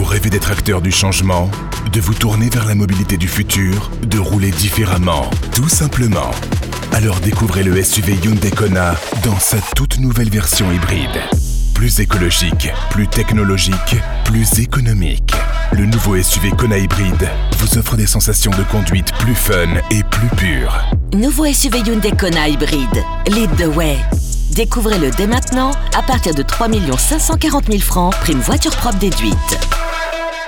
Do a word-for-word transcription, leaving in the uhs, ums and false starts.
rêvez d'être acteur du changement, de vous tourner vers la mobilité du futur, de rouler différemment, tout simplement. Alors découvrez le S U V Hyundai Kona dans sa toute nouvelle version hybride. Plus écologique, plus technologique, plus économique. Le nouveau S U V Kona hybride vous offre des sensations de conduite plus fun et plus pures. Nouveau S U V Hyundai Kona hybride. Lead the way. Découvrez-le dès maintenant à partir de trois millions cinq cent quarante mille francs, prime voiture propre déduite.